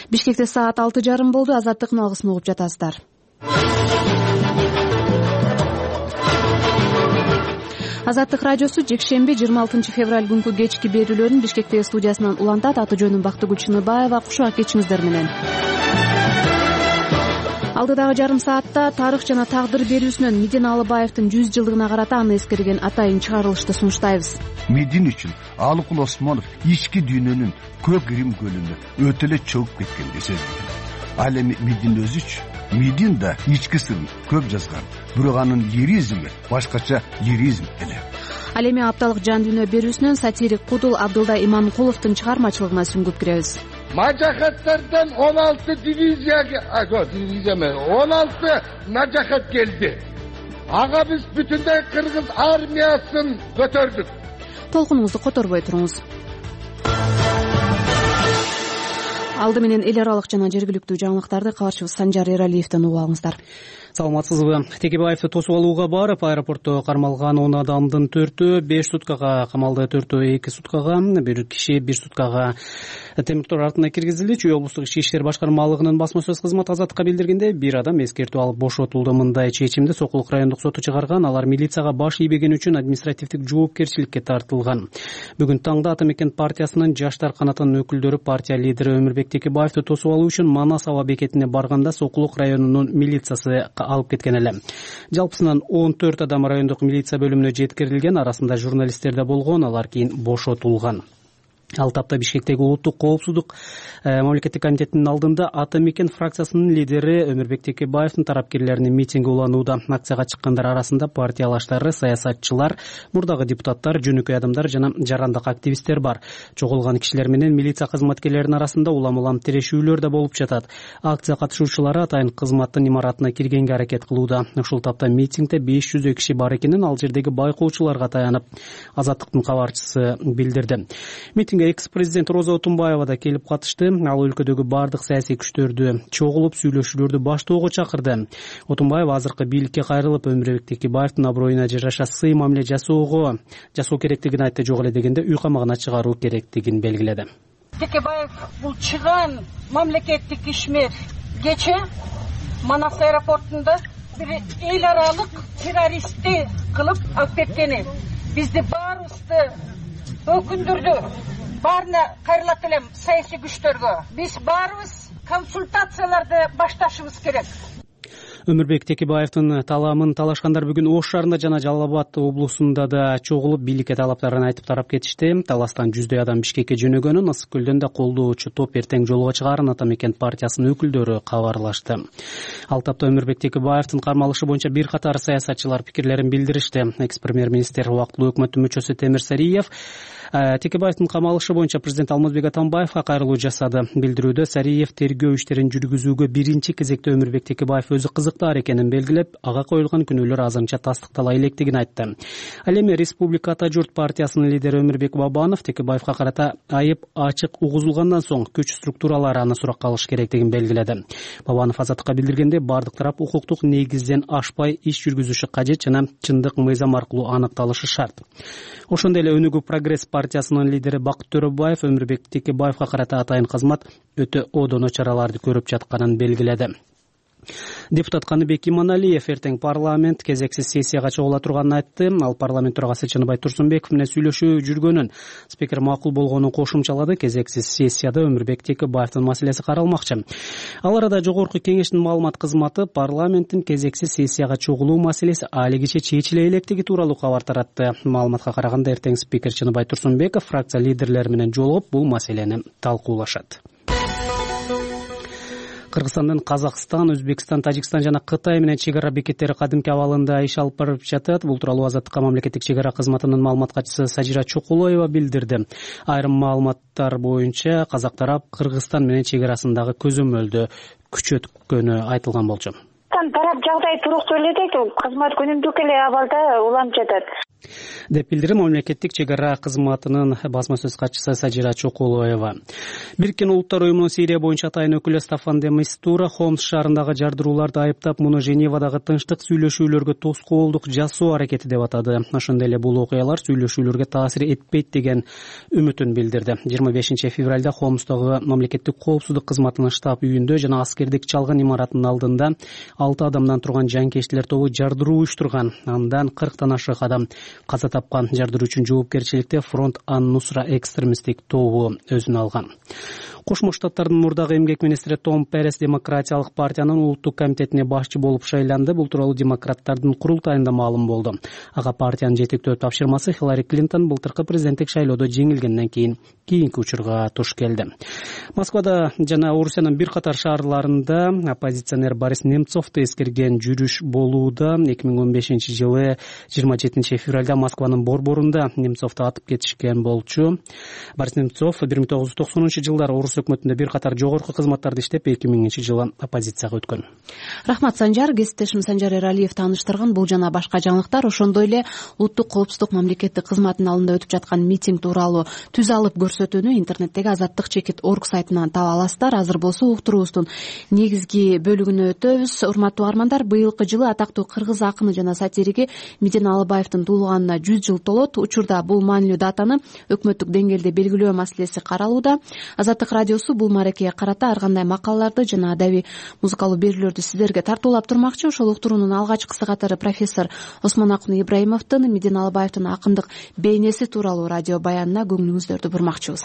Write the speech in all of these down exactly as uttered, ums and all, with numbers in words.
Бишкекте саат алты жарым болду. Азаттыктын алгысын угуп жатасыздар. Азаттык радиосу жекшемби жыйырма алтынчы февраль күнкү кечки берүүлөрүн Бишкектеги студиясынан улантат. Аты жөнүм Бактыгүл Чыныбаева. Кушуга кетишиңиздер менен. Алдыдагы жарым саатта тарых жана тагдыр берүүсүнөн Мидин Алыбаевдин жүз жылдыгына карата аны эскерген атайын чыгарылышты сунуштайбыз. Мидин үчүн Алыкул Осмонов ички дүйнөнүн көк Рим көлүнө өтө эле чогуп кеткен эсебинде. Ал эми Мидин өзүчү Мидин да ички сырын көп жазган. Бирок анын лиризми башкача лиризм эле. Ал эми апталык жан дүйнө берүүсүнөн сатирик Кудул Абдылда Иманкуловдун чыгармачылыгына сүңгүп киребиз. Majahətlərdən on altı diviziya, diviziya mı? on altı Nacahat geldi. Ağa biz bütünden Kırgız armiyasını götürdük. Толкунуңузду которбой туруңуз. Алды менен эл аралык жана жергиликтүү жаңылыктарды кабарчыбыз Санжар Эралиевден угуп алыңыздар. Саламатсызбы? Текебаевди тосуп алууга барып, аэропортто кармалган он адамдын төртөө беш суткага камалды, төртөө эки суткага, бир киши бир суткага темир тор артына киргизилди. Чүй облустук ички иштер башкармалыгынын басма сөз кызматы Азаттыкка билдиргенде, бир адам эскертүү алып бошотулду. Мындай чечимди Сокулук райондук соту чыгарган. Алар милицияга баш ийбегени үчүн административдик жоопкерчиликке тартылган. Бүгүн таңда Ата Мекен партиясынын жаштар канатынын өкүлдөрү партия лидери Өмүрбек Текебаевди тосуп алуу үчүн Манас аба бекетине барганда Сокулук районунун милициясы алып кеткен эле. Жалпысынан он төрт адам райондук милиция бөлүмүнө жеткирилген, арасында журналисттер да болгон, алар кийин бошотулган. Ал тапта Бишкектеги улуттук коопсуздук мамлекеттик комитетинин алдында Ата Мекен фракциясынын лидери Өмүрбек Текебаевдин тарапкерлеринин митинги уланууда. Акцияга чыккандар арасында партиялаштары, саясатчылар, мурдагы депутаттар, жөнөкөй адамдар жана жарандык активисттер бар. Чогулган кишилер менен милиция кызматкерлеринин арасында улам-улам тирешүүлөр да болуп жатат. Акция катышуучулары атайын кызматтын имаратына киргенге аракет кылууда. Ушул тапта митингде беш жүздөй киши бар экенин ал жердеги байкоочуларга таянып Азаттыктын кабарчысы билдирди. Митингге экс-президент Роза Отунбаева да келип катышты. Ал өлкөдөгү бардык саясий күчтөрдү чогулуп сүйлөшүүлөрдү баштоого чакырды. Отунбаева азыркы бийликке кайрылып, Өмүрбек Текебаевдин аброюна жараша сый мамиле жасоого жасоо керектигин айтты. Жок эле дегенде үй камагына чыгаруу керектигин белгиледи. Текебаев бул чыган мамлекеттик ишмер кече Манас аэропортунда бир эл аралык террористти кылып алып кеткени бизди баарыбызды өкүндүрдү. Баарына кайрылат элем саясий күчтөргө. Биз баарыбыз консультацияларды башташыбыз керек. Өмүрбек Текебаевдин таламын талашкандар бүгүн Ош шаарында жана Жалал Абад облусунда да чогулуп бийликке талаптарын айтып тарап кетишти. Таластан жүздөй адам Бишкекке жөнөгөнүн, Ысык көлдөн да колдоочу топ эртең жолго чыгаарын Ата Мекен партиясынын өкүлдөрү кабарлашты. Ал тапта Өмүрбек Текебаевдин кармалышы боюнча бир катар саясатчылар пикирлерин билдиришти. Экс-премьер-министр убактылуу өкмөттүн мүчөсү Темир Сариев Текебаевдин камалышы боюнча президент Алмазбек Атамбаевга кайрылуу жасады. Билдирүүдө Сариев тергөө иштерин жүргүзүүгө биринчи кезекте Өмүрбек Текебаев өзү кызыктаар экенин белгилеп, ага коюлган күнөөлөр азырынча тастыктала электигин айтты. Ал эми Республика Ата Журт партиясынын лидери Өмүрбек Бабанов Текебаевга карата айып ачык угузулгандан соң күч структуралары аны суракка алыш керектигин белгиледи. Бабанов Азаттыкка билдиргенде, бардык тарап укуктук негизден ашпай иш жүргүзүшү кажет жана чындык мыйзам аркылуу аныкталышы шарт. Ошондой эле Өнүгүү Прогресс партиясынын лидери Бакыт Төрөбаев Өмүрбек Текебаевга карата атайын кызмат өтө одоно чараларды көрүп жатканын белгиледи. Депутат Каныбек Иманалиев эртең парламент кезексиз сессияга чогула турганын айтты. Ал парламент төрагасы Чыныбай Турсунбеков менен сүйлөшүү жүргөнүн, спикер макул болгонун кошумчалады. Кезексиз сессияда Өмүрбек Текебаевдин маселеси каралмакчы. Ал арада жогорку кеңештин маалымат кызматы парламенттин кезексиз сессияга чогулуу маселеси алигиче чечиле электиги тууралуу кабар таратты. Маалыматка караганда, эртең спикер Чыныбай Турсунбеков фракция лидерлери менен жолугуп бул маселени талкуулашат. Кыргызстандын Казакстан, Өзбекстан, Тажикстан жана Кытай менен чек ара бекеттери кадимки абалында иш алып барып жатат. Бул тууралуу Азаттыкка мамлекеттик чек ара кызматынын маалымат катчысы Сажира Чокулоева билдирди. Айрым маалыматтар боюнча казак тарап Кыргызстан менен чек арасындагы көзөмөлдү күчөткөнү айтылган болчу. Тарап жагдай туруктуу эле дейт, кызмат күнүмдүк эле абалда уланып жатат. деп билдирди мамлекеттик чек ара кызматынын басма сөз катчысы Сажира Чокулоева. Бириккен Улуттар уюмунун Сирия боюнча атайын өкүлү Стаффан де Мистура Хомс шаарындагы жардырууларды айыптап, муну Женевадагы тынчтык сүйлөшүүлөргө тоскоолдук жасоо аракети деп атады. Ошондой эле бул окуялар сүйлөшүүлөргө таасир этпейт деген үмүтүн билдирди. жыйырма бешинчи февралда Хомстогу мамлекеттик коопсуздук кызматынын штаб үйүндө жана аскердик чалгын имаратынын алдында алты адамдан турган жанкечтилер тобу жардыруу уюштурган. Андан кырктан ашык адам каза тапкан. Жардыруучунун жоопкерчиликти Фронт ан-Нусра экстремисттик тобу өзүнө алган. Кошмо Штаттардын мурдагы эмгек министри Том Перес Демократиялык партиянын улуттук комитетине башчы болуп шайланды. Бул тууралуу демократтардын курултайында маалым болду. Ага партиянын жетектөө тапшырмасы Хиллари Клинтон былтыркы президенттик шайлоодо жеңилгенден кийин кийинки учурга туш келди. Москвада жана Орусиянын бир катар шаарларында оппозиционер Борис Немцовду эскерген жүрүш болууда. эки миң он бешинчи жылы жыйырма жетинчи февралда Москванын борборунда Немцовду атып кетишкен болчу. Борис Немцов бир миң тогуз жүз токсонунчу жылдары Орус өкмөтүндө бир катар жогорку кызматтарды иштеп, эки миңинчи жылы оппозицияга өткөн. Рахмат Санжар. Кесиптешим Санжар Эралиев тааныштырган бул жана башка жаңылыктар ошондой эле улуттук коопсуздук мамлекеттик кызматынын алдында өтүп жаткан митинг тууралуу түз алып көрсөтүүнү интернеттеги Азаттык чекит орг сайтынан таба аласыздар. Азыр болсо уктуруубуздун негизги бөлүгүнө өтөбүз. Урматтуу армандар, быйылкы жылы атактуу кыргыз акыны жана сатириги Медина Алыбаевдин туулганына жүз жыл толот. Учурда бул маанилүү датаны өкмөттүк деңгээлде белгилөө маселеси каралууда. Азаттык радиосу бул мааракеге карата ар кандай макалаларды жана адабий музыкалуу берүүлөрдү сиздерге тартуулап турмакчы. Ошол уктуруунун алгачкысы катары профессор Осмонакун Ибраимовдун Медина Алыбаевдин акындык бейнеси тууралуу радио баянына көңүлүңүздөрдү бурмакчыбыз.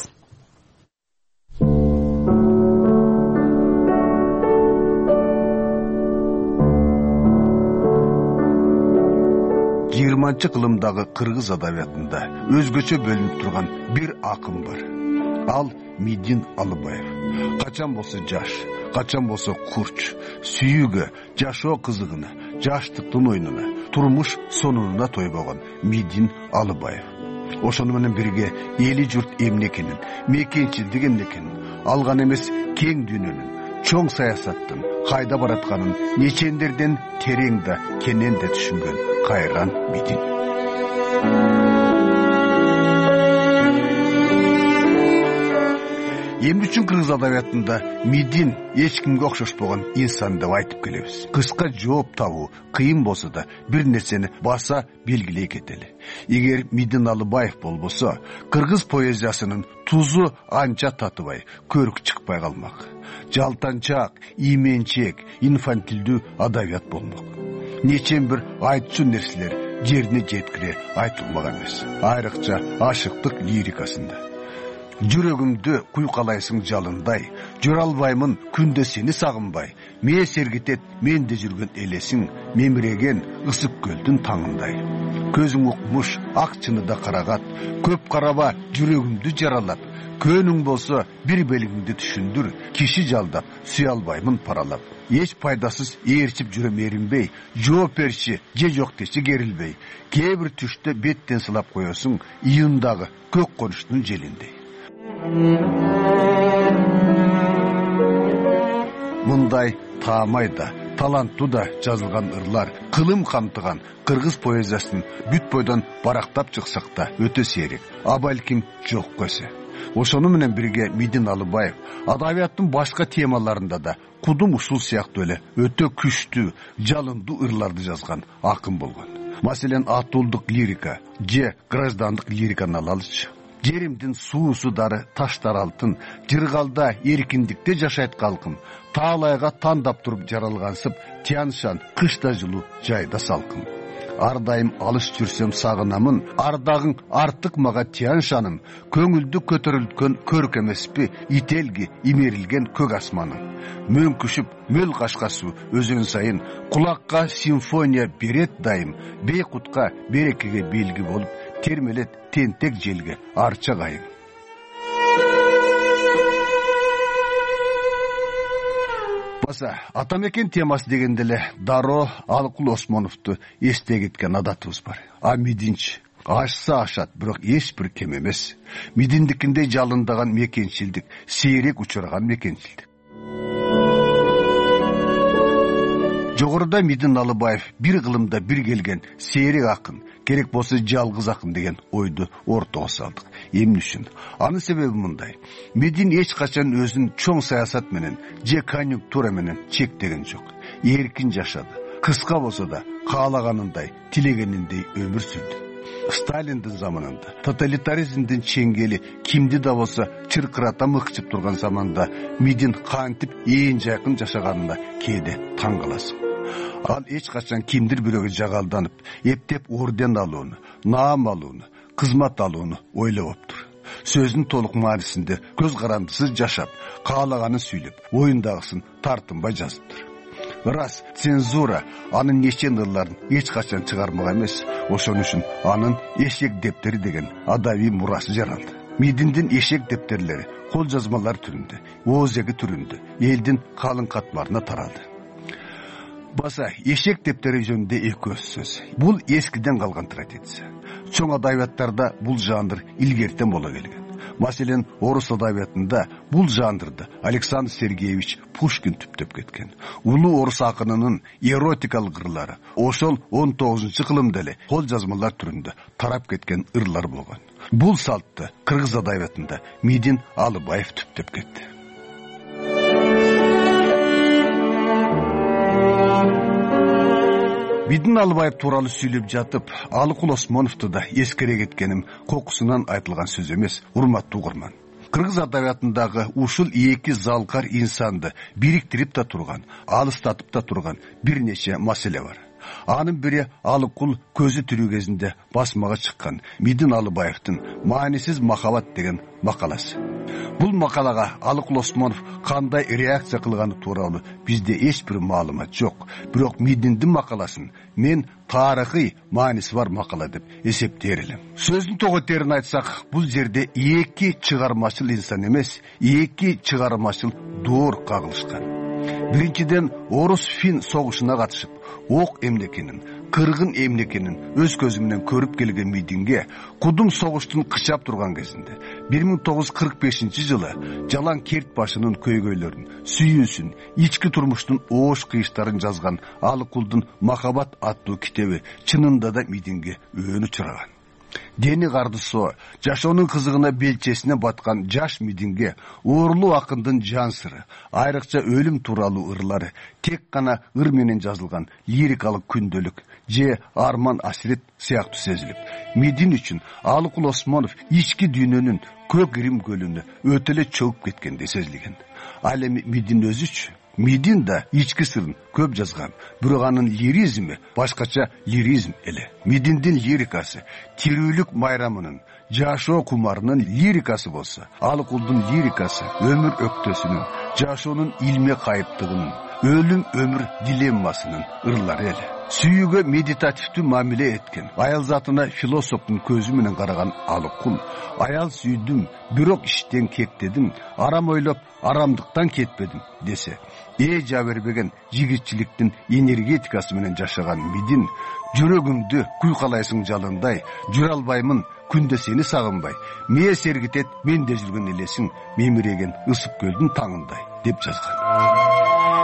жыйырманчы кылымдагы кыргыз адабиятында өзгөчө бөлүнүп турган бир акын бар. Ал Медин Алыбаев. Качан болсо жаш, качан болсо курч, сүйүүгө, жашоо кызыгына, жаштыктын оюнуна, турмуш сонунуна тойбогон Медин Алыбаев. Ошону менен бирге эли журт эмне экенин, мекенчилдик эмне экенин, алган эмес кең дүйнөнүн, чоң саясаттын кайда баратканын нечендерден терең да кенен да түшүнгөн кайран Медин. Эмне үчүн кыргыз адабиятында Медин эч кимге окшошпогон инсан деп айтып келебиз. Кыска жооп табуу кыйын болсо да бир нерсени баса белгилей кетели. Эгер Медин Алыбаев болбосо, кыргыз поэзиясынын тузу анча татыбай, көрүк чыкпай калмак. Жалтанчак, именчек, инфантилдүү адабият болмок. Нечен бир айтчу нерселер жерине жеткире айтылмаган эмес. Айрыкча ашыктык лирикасында. Жүрөгүмдү куйкалайсың жалындай, жүрө албаймын күндө сени сагынбай. Мээ сергитет менде жүргөн элесиң, мемиреген ысык көлдүн таңындай. Көзүң укмуш, ак чыныда карагат, көп караба жүрөгүмдү жаралап. Көнүң болсо бир белигиңди түшүндүр, киши жалдап сүйө албаймын паралап. Эч пайдасыз ээрчип жүрөм эринбей, жооп берчи же жок дечи керилбей. Кээ бир түштө беттен сылап коесуң, ийындагы көк конуштун желиндей. Мындай таамай да, таланттуу да жазылган ырлар, кылым камтыган кыргыз поэзиясынын бүт бойдон барактап чыксак да өтө сейрек, а балким жок көсө. Ошону менен бирге Медин Алыбаев адабияттын башка темаларында да кудум ушул сыяктуу эле өтө күчтүү, жалындуу ырларды жазган акын болгон. Маселен, атуулдук лирика же граждандык лириканы алалычы. Жеримдин суусу дары таштар алтын, жыргалда эркиндикте жашайт калкым. Таалайга тандап туруп жаралгансып, тяншан кышта жылуу жайда салкым. Ар дайым алыс жүрсөм сагынамын, ардагың артык мага тяншаным. Көңүлдү көтөрүлткөн көрк эмеспи, ителги имерилген көк асманым. Мөңкүшүп мөл кашкасу өзөн сайын, кулакка симфония берет дайым. Бейкутка берекеге белги болуп, термелет тентек желге арча кайын. Баса, атамекен темасы дегенде эле Даро Алыкул Осмоновду эстей кеткен адатыбыз бар. А Мединчи ашса ашат, бирок эч бир кем эмес. Мединдикиндей жалындаган мекенчилдик, сейрек учураган мекенчилдик. Жогоруда Мидин Алыбаев бир кылымда бир келген сейрек акын, керек болсо жалгыз акын деген ойду ортого салдык. Эмне үчүн? Анын себеби мындай. Мидин эч качан өзүн чоң саясат менен же конъюнктура менен чектеген жок. Эркин жашады. Кыска болсо да каалаганындай, тилегениндей өмүр сүрдү. Сталиндин заманында тоталитаризмдин чеңгели кимди да болсо чыркырата мыкчып турган заманда Мидин кантип ээн жакын жашаганына кээде таң каласың. Ал эч качан кимдир бирөөгө жагалданып, эптеп орден алууну, наам алууну, кызмат алууну ойлоптур. Сөздүн толук маанисинде көз карандысыз жашап, каалаганын сүйлөп, оюндагысын тартынбай жазыптыр. Рас, цензура анын нечен ырларын эч качан чыгармак эмес. Ошон үчүн анын эшек дептери деген адабий мурасы жаралды. Мидиндин эшек дептерлери кол жазмалар түрүндө, оозеги түрүндө элдин калың катмарына таралды. Баса, эшек дептери жөнүндө эки сөз. Бул эскиден калган традиция. Чоң адабияттарда бул жанр илгертен боло келген. Маселен, орус адабиятында бул жанрды Александр Сергеевич Пушкин түптөп кеткен. Улуу орус акынынын эротикалык ырлары ошол он тогузунчу кылымда эле кол жазмалар түрүндө тарап кеткен ырлар болгон. Бул салтты кыргыз адабиятында Мидин Алыбаев түптөп кетти. Мидин Алыбаев тууралуу сүйлөп жатып, Алыкул Осмоновду да эскере кеткеним кокусунан айтылган сөз эмес, урматтуу угарман. Кыргыз адабиятындагы ушул эки залкар инсанды бириктирип да турган, алыстатып да турган бир нече маселе бар. Анын бири Алыкул көзү тирүү кезинде басмага чыккан Мидин Алыбаевдин «Маанисиз махабат» деген макаласы. Бул макалага Алыкул Осмонов кандай реакция кылганы тууралуу бизде эч бир маалымат жок. Бирок Мидиндин макаласын мен тарыхый мааниси бар макала деп эсептер элем. Сөздүн тоготерин айтсак, бул жерде эки чыгармачыл инсан эмес, эки чыгармачыл доор кагылышкан. Биринчиден, орус-фин согушуна катышып, ок эмнекенин, кыргын эмнекенин өз көзү менен көрүп келген Мидинге кудум согуштун кычап турган кезинде бир миң тогуз жүз кырк бешинчи жылы жалаң керт башынын көйгөйлөрүн, сүйүүсүн, ички турмуштун оош кыйыштарын жазган Алыкулдун «Махабат» аттуу китеби чынында да Мидинге өөнү чыраган. Дени кардысоо, жашоонун кызыгына белчесине баткан жаш Мидинге оорлуу акындын жан сыры, айрыкча өлүм тууралуу ырлары тек гана ыр менен жазылган лирикалык күндөлүк же арман асирет сыяктуу сезилип, Мидин үчүн Алыкул Осмонов ички дүйнөнүн көк Рим көлүнө өтө эле чөгүп кеткендей сезилген. Ал эми Мидин өзүчү? Мидин да ички сырын көп жазган, бирок анын лиризми башкача лиризм эле. Мидиндин лирикасы тирүүлүк майрамынын, жашоо кумарынын лирикасы болсо, Алыкулдун лирикасы өмүр өктөсүнүн, жашоонун илме кайыптыгынын, өлүм өмүр дилеммасынын ырлары эле. Сүйүүгө медитативдүү мамиле эткен, аял затына философтун көзү менен караган Алыкул, аял сүйдүм, бирок иштен кектедим, арам ойлоп, арамдыктан кетпедим десе, ээ жаа бербеген жигитчиликтин энергетикасы менен жашаган Мидин, жүрөгүмдү куйкалайсың жалындай, жүрө албаймын күндө сени сагынбай, мээ сергитет менде жүргөн элесиң, мемиреген ысык көлдүн таңындай деп жазган.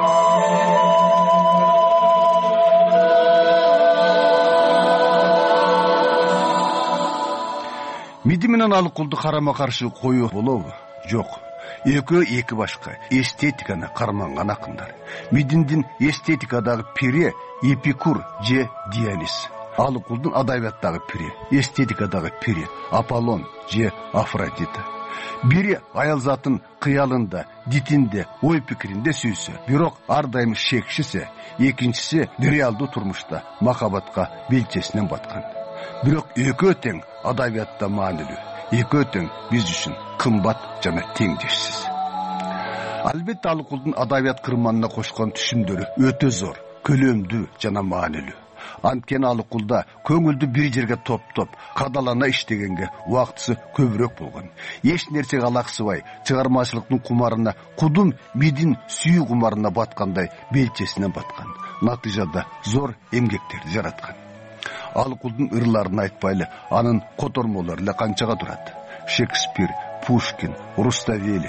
Мидин менен Алыкулду карама каршы коюу болобу? Жок. Экөө эки башка эстетиканы карманган акындар. Мидиндин эстетикадагы пири Эпикур же Дионис. Алыкулдун адабияттагы пири, эстетикадагы пири Аполлон же Афродита. Бири аял затын кыялында, дитинде, ой пикиринде сүйсө, бирок ар дайым шекшисе, экинчиси реалдуу турмушта махабатка белчесинен баткан. Бирок экөө тең адабиятта маанилүү, экөө тең биз үчүн кымбат жана теңдешсиз. Албетте Алыкулдун адабият кырманына кошкон түшүмдөрү өтө зор, көлөмдүү жана маанилүү. Анткени Алыкулда көңүлдү бир жерге топтоп, кадалана иштегенге убактысы көбүрөөк болгон. Эч нерсеге алаксыбай, чыгармачылыктын кумарына, кудум Мидин сүйүү кумарына баткандай белчесинен баткан. Натыйжада зор эмгектерди жараткан. Алыкулдун ырларын айтпайлы, анын котормолору эле канчага турат. Шекспир, Пушкин, Руставели.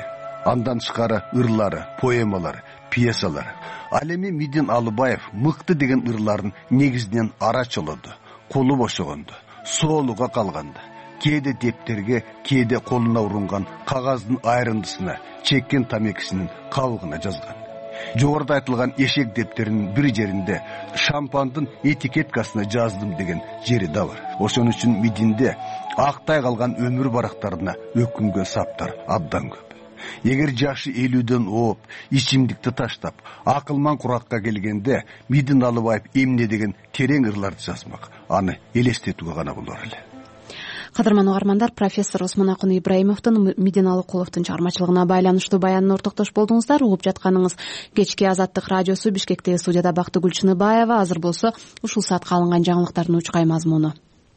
Андан тышкары ырлары, поэмалары, пьесалары. Ал эми Мидин Алыбаев мыкты деген ырларын негизинен ара чолоду, колу бошогонду, соолуга калганды. Кээде дептерге, кээде колуна урунган кагаздын айрындысына, чеккен тамекисинин кабыгына жазган. Жогоруда айтылган эшек дептеринин бир жеринде шампандын этикеткасына жаздым деген жери да бар. Ошон үчүн Мидинде актай калган өмүр барактарына өкүнгөн саптар абдан көп. Эгер жашы элүүдөн ооп, ичимдикти таштап, акылман куракка келгенде Мидин Алыбаев эмне деген терең ырларды жазмак. Аны элестетүүгө гана болор эле. Кадырман угармандар, профессор Осмонакун Ибраимовдун Мидин Алыкуловдун чыгармачылыгына байланыштуу баянына ортоктош болдуңуздар. Угуп жатканыңыз кечки Азаттык радиосу. Бишкектеги студияда Бактыгүл Чыныбаева. Азыр болсо ушул саатка алынган жаңылыктардын учкай мазмуну.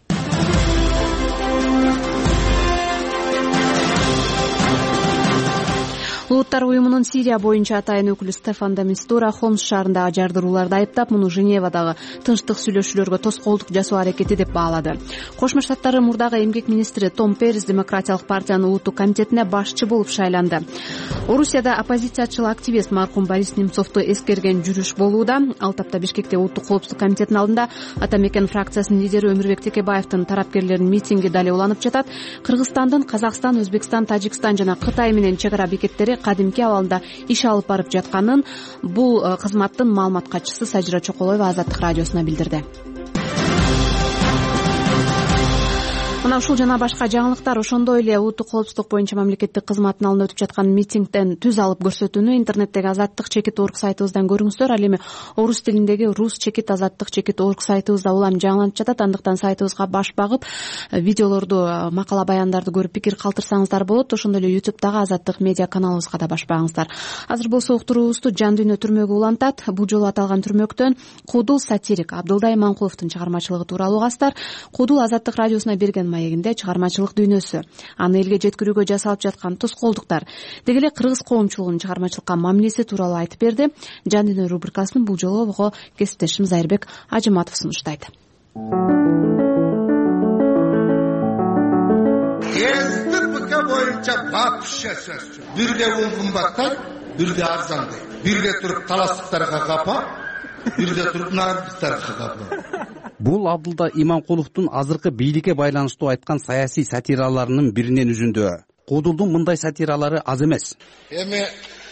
Улуттар уюмунун Сирия боюнча атайын өкүлү Стефан де Мистура Хомс шаарындагы жардырууларды айыптап, муну Женевадагы тынчтык сүйлөшүүлөргө тоскоолдук жасоо аракети деп баалады. Кошмо Штаттары мурдагы эмгек министри Том Перес Демократиялык партиянын улуттук комитетине башчы болуп шайланды. Орусияда оппозициячыл активист маркум Борис Немцовду эскерген жүрүш болууда. Ал тапта Бишкекте улуттук коопсуздук комитетинин алдында Атамекен фракциясынын лидери Өмүрбек Текебаевдин тарапкерлеринин митинги дале уланып жатат. Кыргызстандын Казакстан, Өзбекстан, Тажикстан жана Кытай менен чек ара бекеттери кадимки абалында иш алып барып жатканын бул кызматтын маалымат катчысы Сажира Чоколоева Азаттык радиосуна билдирди. Мына ушул жана башка жаңылыктар, ошондой эле улуттук коопсуздук боюнча мамлекеттик кызматтын алдында өтүп жаткан митингден түз алып көрсөтүүнү интернеттеги Азаттык чекит орг сайтыбыздан көрүңүздөр. Ал эми орус тилиндеги рус чекит азаттык чекит орг сайтыбызда улам жаңыланып жатат. Андыктан сайтыбызга баш багып, видеолорду, макала баяндарды көрүп пикир калтырсаңыздар болот. Ошондой эле ютубтагы Азаттык медиа каналыбызга да баш багыңыздар. Азыр болсо уктуруубузду Жан дүйнө түрмөгү улантат. Бул жолу аталган түрмөктөн Куудул сатирик Абдылдай Манкуловдун чыгармачылыгы тууралуу угасыздар. Куудул Азаттык радиосуна берген маегинде чыгармачылык дүйнөсү, аны элге жеткирүүгө жасалып жаткан тоскоолдуктар, деги эле кыргыз коомчулугунун чыгармачылыкка мамилеси тууралуу айтып берди. Жан дүйнө рубрикасын бул жолу кесиптешим Зайырбек Ажыматов сунуштайт. СДПК боюнча вообще сөз. Бирде ун кымбаттайт, бирде арзандайт. Бирде туруп таластыктарга капа, бирде туруп нарбыздарга капа. Бул Абдылда Иманкуловдун азыркы бийликке байланыштуу айткан саясий сатираларынын биринен үзүндү. Куудулдун мындай сатиралары аз эмес. Эми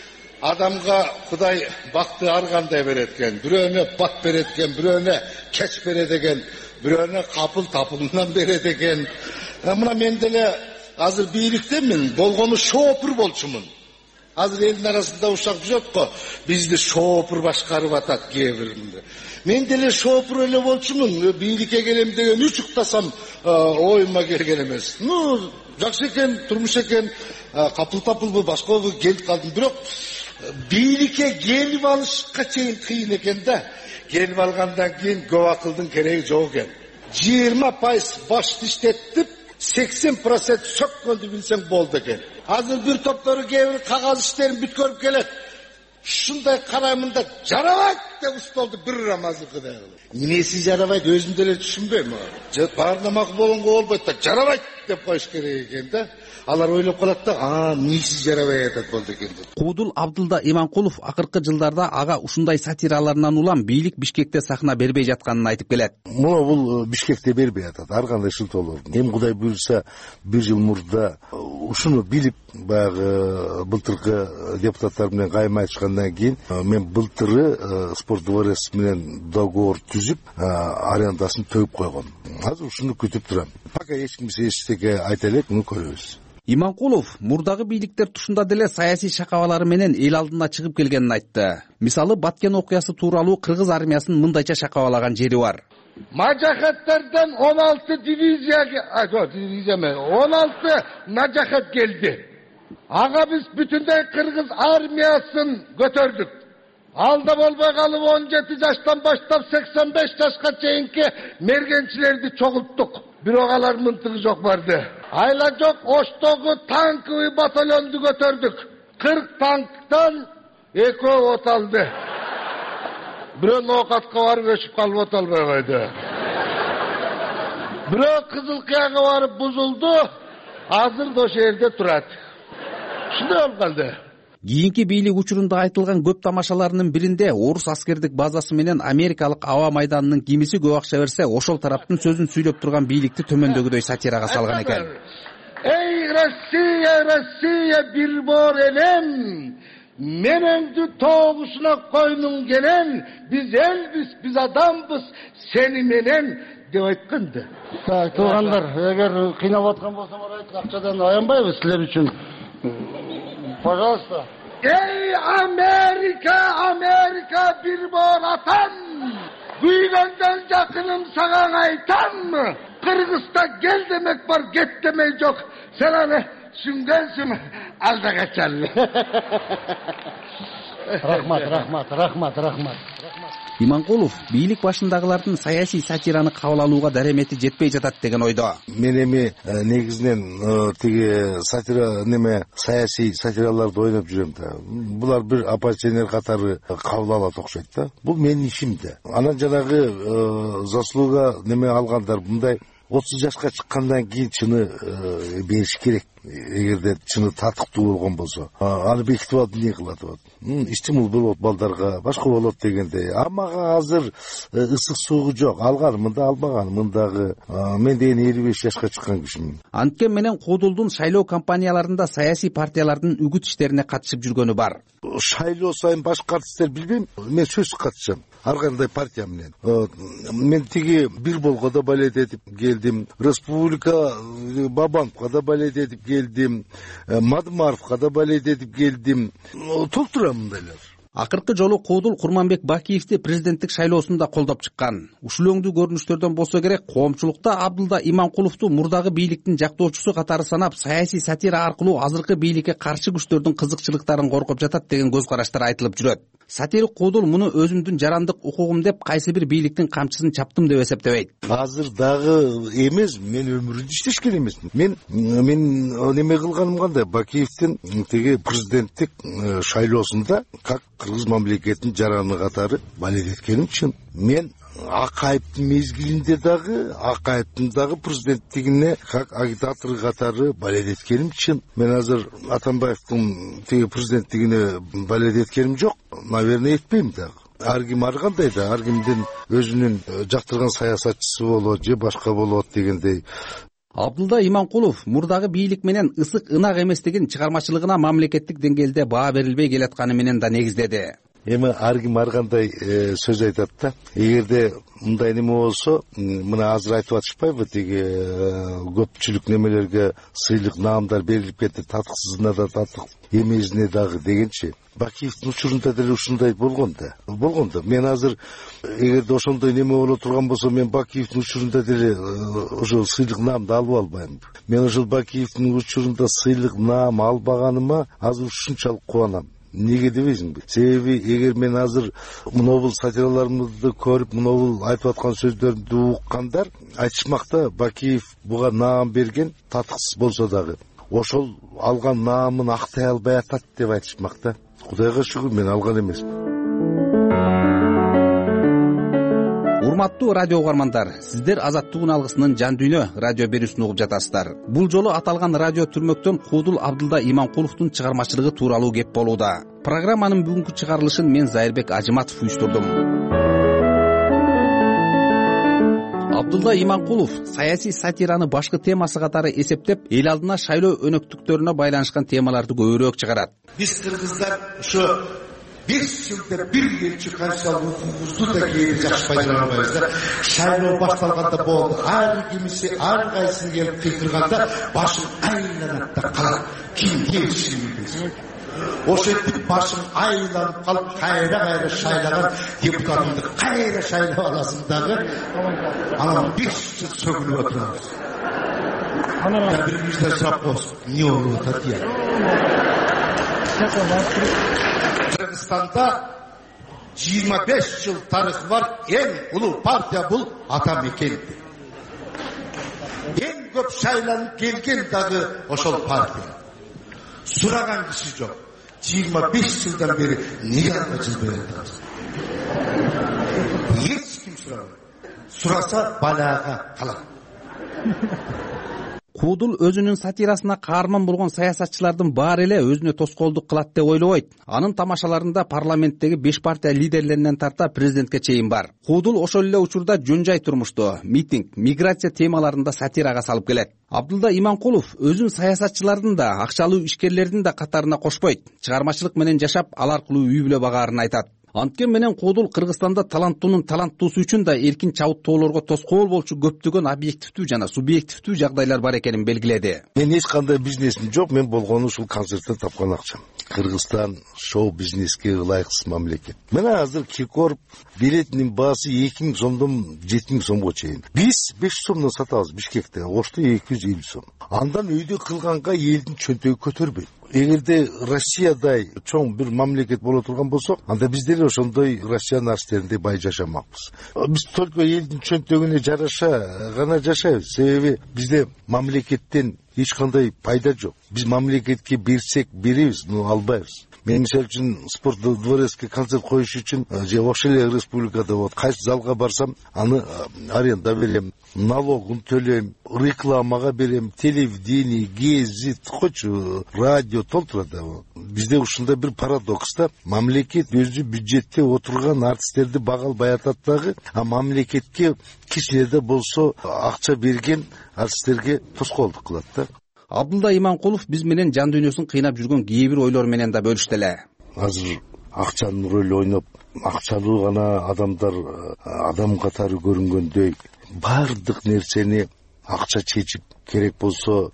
адамга Кудай бакты ар кандай берет экен. Бирөөнө бат берет экен, бирөөнө кеч берет экен, бирөөнө капыл тапылынан берет экен. Мына мен деле азыр бийликтемин, болгону шоопур болчумун. Азыр элдин арасында ушак жүрөт го, бизди шоопур башкарып атат кээ биринде. Мен деле шоопур эле болчумун, бийликке келем деген үч уктасам оюма келген эмес. Ну, жакшы экен, турмуш экен, капыл тапылбы, башкабы келип калдым. Бирок бийликке келип алышка чейин кыйын экен да. Келип алгандан кийин көп акылдын кереги жок экен. жыйырма пайыз башты иштетип, сексен процент сөккөндү билсең болду экен. Азыр бир топтору кээ бир кагаз иштерин бүткөрүп келет. Шундай караймын да жарабайт деп устолду бир рамазыкыдай кылып. Эмеси жарабайт өзүм деле түшүнбөйм. Баарына макул болгонго болбойт да жарабайт деп коюш керек экен да. Алар ойлоп калат да, а эмеси жарабай атат болду экен деп. Куудул Абдылда Иманкулов акыркы жылдарда ага ушундай сатираларынан улам бийлик Бишкекте сахна бербей жатканын айтып келет. Муну бул Бишкекте бербей атат, ар кандай шылтоолор. Эми Кудай буйрса бир жыл мурда ушуну билип баягы былтыркы депутаттар менен кайма айтышкандан кийин мен былтыры спорт дворец менен договор түзүп арендасын төгүп койгом. Азыр ушуну күтүп турам. Пока эч кимсе эчтеке айта элек, муну көрөбүз. Иманкулов мурдагы бийликтер тушунда деле саясий шакабалары менен эл алдына чыгып келгенин айтты. Мисалы Баткен окуясы тууралуу кыргыз армиясынын мындайча шакабалаган жери бар. Majahətlərdən он алты divizya, divizya mı? он алты nacahat geldi. Ağa biz bütündey Kırgız armiyasını götürdük. Alda bolbay kalıp on yedi yaştan başlap seksen beş yaşka çeyinki mergençilerdi çoğulttuk. Bürogalar mıntığı çok vardı. Ayla çok Oştoğu tankı batalyondu götürdük. kırk tanktan eko ot aldı. Biro nokatqa varıp öşüp kalıp ot almay koydu. Biro Kızılkıyaga varıp buzuldu. Hazır da o şehirde turat. Şunday olup kaldı. Кийинки бийлик учурунда айтылган көп тамашаларынын биринде орус аскердик базасы менен америкалык аба майданынын кимиси көп акча берсе, ошол тараптын сөзүн сүйлөп турган бийликти төмөндөгүдөй сатирага салган экен. Ey Россия, Россия bir bor elem, menengdi toğuşuna koynun gelen, biz elbiz, biz adambız, seni menen деп айтканды. Туугандар, эгер кыйнап аткан болсо, айтып акчадан аянбайбыз силер үчүн. Пожалуйста. Ey Amerika, Amerika bir bor atam, güygönden jakınım sagan aytam mı? Kırgız'da gel demek var, get demek yok. Sen hani süngensün, alda kaçan. Rahmat, rahmat, rahmat, rahmat. Иманкулов бийлик башындагылардын саясий сатираны кабыл алууга даремети жетпей жатат деген ойдо. Мен эми негизинен тиги сатира неме саясий сатираларды ойноп жүрөм да. Булар бир оппозиционер катары кабыл алат окшойт да. Бул менин ишим да. Анан жанагы заслуга неме алгандар мындай отуз жашка чыккандан кийин чыны бериш керек. Эгерде чыны татыктуу болгон болсо, аны бекитип алып эмне кылат болот? Истимул болот балдарга, башка болот дегендей. Амага азыр ысык суугу жок. Алганымында, албаганымындагы мен деген элүү беш жашка чыккан кишимин. Анткени менен Куудулдун шайлоо кампанияларында саясий партиялардын үгүт иштерине катышып жүргөнү бар. Шайлоо сайын башка артисттер билбейм, мен сөзсүз катышам. Ар кандай партия менен. Мен тиги бир болго да балет этип келдим. Республика Бабановго да балет этип келдим. Мадмаровго да балет этип келдим. Толтурам мындайлар. Акыркы жолу Куудул Курманбек Бакиевди президенттик шайлоосунда колдоп чыккан. Ушул өңдүү көрүнүштөрдөн болсо керек, коомчулукта Абдулда Иманкуловду мурдагы бийликтин жактоочусу катары санап, саясий сатира аркылуу азыркы бийликке каршы күчтөрдүн кызыкчылыктарын коркоп жатат деген көз караштар айтылып жүрөт. Сатирик Куудул муну өзүмдүн жарандык укугум деп кайсы бир бийликтин камчысын чаптым деп эсептебейт. Азыр дагы эмес, мен өмүрүндө иштешкен эмесмин. Мен мен неме кылганым кандай? Бакиевдин тиги президенттик шайлоосунда как кыргыз мамлекетинин жараны катары балет эткеним чын. Мен Акаевдин мезгилинде дагы, Акаевдин дагы президенттигине как агитатор катары балет эткеним чын. Мен азыр Атамбаевдин тиги президенттигине балет эткеним жок. Наверное, этпейм дагы. Ар ким ар кандай да, ар кимдин өзүнүн жактырган саясатчысы болот, же башка болот дегендей. Абдулда Иманкулов мурдагы бийлик менен ысык ынак эместигин чыгармачылыгына мамлекеттик деңгээлде баа берилбей келатканы менен да негиздеди. Эми ар ким ар кандай сөз айтат да. Эгерде мындай неме болсо, мына азыр айтып атышпайбы, тиги көпчүлүк немелерге сыйлык наамдар берилип кетти, татыксызына да татык, эмесине дагы дегенчи. Бакиевдин учурунда деле ушундай болгон да. Болгон да. Мен азыр эгерде ошондой неме боло турган болсо, мен Бакиевдин учурунда деле ошол сыйлык наамды алып албайм. Мен ошол Бакиевдин учурунда сыйлык наам албаганыма азыр ушунчалык кубанам. Неге дебейсиңби? Себеби эгер мен азыр мынобул сатираларымды көрүп, мынобул айтып аткан сөздөрдү уккандар айтышмакта, Бакиев буга наам берген татыксыз болсо дагы ошол алган наамын актай албай атат деп айтышмакта. Кудайга шүгүр, мен алган эмесмин. Урматтуу радио угармандар, сиздер Азаттыгын алгысынын жан дүйнө радио берүүсүн угуп жатасыздар. Бул жолу аталган радио түрмөктөн Куудул Абдулда Иманкуловдун чыгармачылыгы тууралуу кеп болууда. Программанын бүгүнкү чыгарылышын мен Зайырбек Ажыматов уюштурдум. Абдулда Иманкулов саясий сатираны башкы темасы катары эсептеп, эл алдына шайлоо өнөктүктөрүнө байланышкан темаларды көбүрөөк чыгарат. Биз кыргыздар ошо beş yılda bir elçi konstitusiyon hukukumuzu da geri жақсы пайдаланбайбыз. Шайлоо башталганда болду. Ар кимиси ар кайсысын келип кыйкырганда башын айланат да калат. Ким келишин билбейсиз. Ошентип башын айланып калып, кайра-кайра шайлаган депутатыңды кайра шайлап аласың дагы. Анан беш жыл сөгүнүп отурабыз. Анан биримизден сурап коебуз, эмне болуп атат дия. Кыргызстанда жыйырма беш жыл тарыхы бар эң улуу партия бул Атамекен. Эң көп шайланып келген дагы ошол партия. Сураган киши жок. жыйырма беш жылдан бери неге ага жылбай атабыз? Эч ким сурабайт. Сураса балага калат. Куудул өзүнүн сатирасына каарман болгон саясатчылардын баары эле өзүнө тоскоолдук кылат деп ойлобойт. Анын тамашаларында парламенттеги беш партия лидерлеринен тарта президентке чейин бар. Куудул ошол эле учурда жөн жай турмушту, митинг, миграция темаларында сатирага салып келет. Абдулда Иманкулов өзүн саясатчылардын да, акчалуу ишкерлердин да катарына кошпойт. Чыгармачылык менен жашап, ал аркылуу үй бүлө багаарын айтат. Анткени менен Куудул Кыргызстанда таланттуунун таланттуусу үчүн да эркин чабыттоолорго тоскоол болчу көптөгөн объективдүү жана субъективдүү жагдайлар бар экенин белгиледи. Мен эч кандай бизнесим жок, мен болгону ушул концерттен тапкан акчам. Кыргызстан шоу бизнеске ылайыксыз мамлекет. Мына азыр Киркоров билетинин баасы эки миң сомдон жети миң сомго чейин. Биз беш жүз сомдон сатабыз Бишкекте, Ошто эки жүз элүү сом. Андан өйдө кылганга элдин чөнтөгү көтөрбөйт. Эгерде Россиядай чоң бир мамлекет боло турган болсок, анда биз деле ошондой Россиянын арстеринде бай жашамакпыз. Биз только элдин чөнтөгүнө жараша гана жашайбыз. Себеби бизде мамлекеттен эч кандай пайда жок. Биз мамлекетке берсек беребиз, но албайбыз. Мен мисалы үчүн спорт дворецкий концерт коюш үчүн же ошол эле республикада вот кайсы залга барсам, аны аренда берем, налогун төлөйм, рекламага берем, телевидение, гезит, койчу, радио толтурат. Бизде ушундай бир парадокс да, мамлекет өзү бюджетте отурган артисттерди бага албай атат дагы, а мамлекетке кичинеде болсо акча берген артисттерге тоскоолдук кылат да. Абдулда Иманкулов биз менен жан дүйнөсүн кыйнап жүргөн кээ бир ойлор менен да бөлүштү эле. Азыр акчанын рөлү ойноп, акчалуу гана адамдар адам катары көрүнгөндөй бардык нерсени акча чечип, керек болсо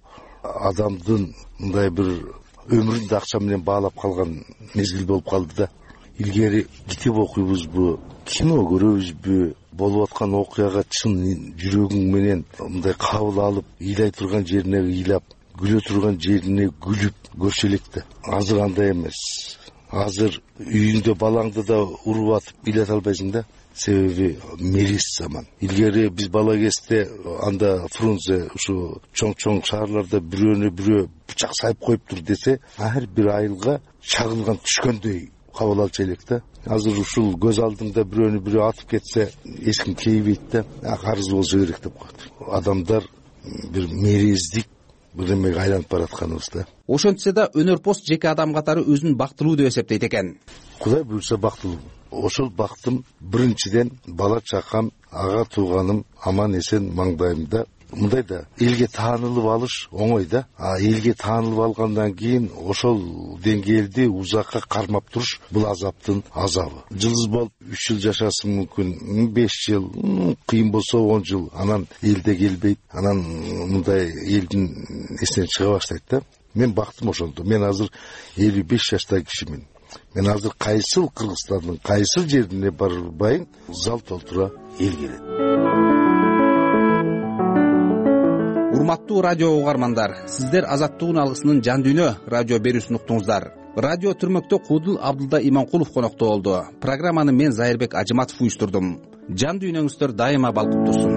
адамдын мындай бир өмүрүн да акча менен баалап калган мезгил болуп калды да. Илгери китеп окуйбузбу, кино көрөбүзбү, болуп аткан окуяга чын жүрөгүң менен мындай кабыл алып, ыйлай турган жерине ыйлап, күлө турган жерине күлүп көрсө элек да. Азыр андай эмес. Азыр үйүндө балаңды да уруп атып ыйлата албайсың да. Себеби мерис заман. Илгери биз бала кезде анда Фрунзе ушу чоң-чоң шаарларда бирөөнө бирөө бычак сайып коюптур десе, ар бир айылга чагылган түшкөндөй кабыл алчу элек да. Азыр ушул көз алдыңда бирөөнү бирөө атып кетсе, эч ким кейбейт да. Карыз болсо керек деп коет. Адамдар бир мерездик бир эмеге айланып баратканыбыз да. Ошентсе да өнөрпост жеке адам катары өзүн бактылуу деп эсептейт экен. Кудай буйрса бактылуу. Ошол бактым биринчиден бала чакам, ага тууганым аман эсен маңдайымда. Мындай да элге таанылып алыш оңой да. А элге таанылып алгандан кийин ошол деңгээлди узакка кармап туруш бул азаптын азабы. Жылдыз болуп үч жыл жашасың мүмкүн, беш жыл, кыйын болсо он жыл, анан элде келбейт. Анан мындай элдин эсинен чыга баштайт да. Мен бактым ошондо. Мен азыр элүү беш жаштагы кишимин. Мен азыр кайсыл Кыргызстандын кайсыл жерине барбайын, зал толтура эл келет. Урматтуу радио угармандар, сиздер Азаттыгын алгысынын жан дүйнө радио берүүсүн уктуңуздар. Радио түрмөктө Куудул Абдулда Иманкулов конокто болду. Программаны мен Зайырбек Ажыматов уюштурдум. Жан дүйнөңүздөр дайыма балкып турсун.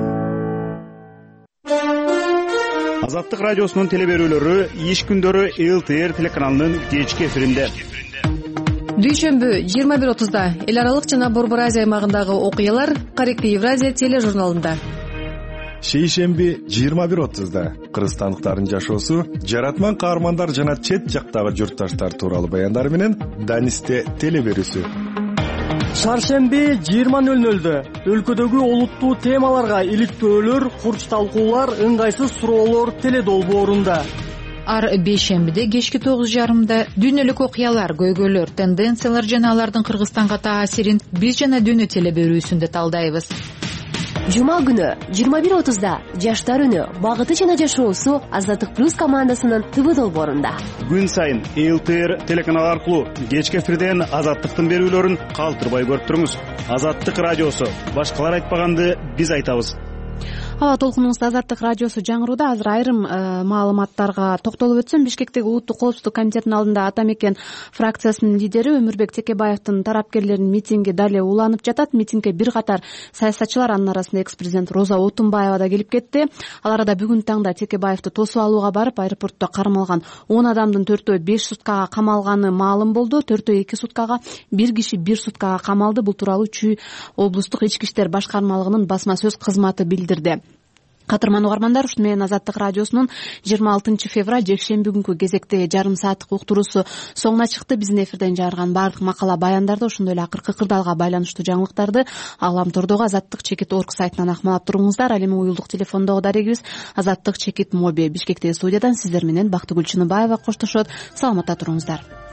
Азаттык радиосунун телеберүүлөрү иш күндөрү эл тэ эр телеканалынын кечки эфиринде. Дүйшөмбү жыйырма бир отузда эл аралык жана Борбор Азия аймагындагы окуялар Каректи Евразия тележурналында. Шейшемби жыйырма бир отузда кыргызстандыктардын жашоосу, жаратман каармандар жана чет жактагы журтташтар тууралуу баяндар менен Данисте телеберүүсү. Шаршемби жыйырма нөл нөлдө өлкөдөгү олуттуу темаларга иликтөөлөр, курч талкуулар, ыңгайсыз суроолор теледолбоорунда. Ар бейшембиде кечки тогуз жарымда дүйнөлүк окуялар, көйгөйлөр, тенденциялар жана алардын Кыргызстанга таасирин биз жана дүйнө телеберүүсүндө талдайбыз. Жума күнү жыйырма бир отузда жаштар үнү, багыты жана жашоосу Азаттык плюс командасынын ТВ долбоорунда. Күн сайын эл тэ эр телеканалы аркылуу кечки эфирден Азаттыктын берүүлөрүн калтырбай көрүп туруңуз. Азаттык радиосу, башкалар айтпаганды биз айтабыз. Ала толкунубузда Азаттык радиосу жаңырууда. Азыр айрым маалыматтарга токтолуп өтсөм, Бишкектеги Улуттук коопсуздук комитетинин алдында Ата Мекен фракциясынын лидери Өмүрбек Текебаевдин тарапкерлеринин митинги дале уланып жатат. Митингге бир катар саясатчылар, анын арасында экс-президент Роза Отунбаева да келип кетти. Ал арада бүгүн таңда Текебаевди тосуп алууга барып, аэропортто кармалган он адамдын төртөө беш суткага камалганы маалым болду. Төртөө эки суткага, бир киши бир суткага камалды. Бул тууралуу Чүй облустук ички иштер башкармалыгынын басма сөз кызматы билдирди. кадырман угармандар, ушуну менен Азаттык радиосунун жыйырма алтынчы февраль жекшемби күнкү кезекте жарым сааттык уктуруусу соңуна чыкты. Биздин эфирден жарган баардык макала баяндарды, ошондой эле акыркы кырдаалга байланыштуу жаңылыктарды Аламтордогу Азаттык чекит орг сайтынан акмалап туруңуздар. Ал эми уюлдук телефондогу дарегибиз Азаттык чекит моби. Бишкектеги студиядан сиздер менен Бактыгүл Чыныбаева коштошот. Саламатта туруңуздар.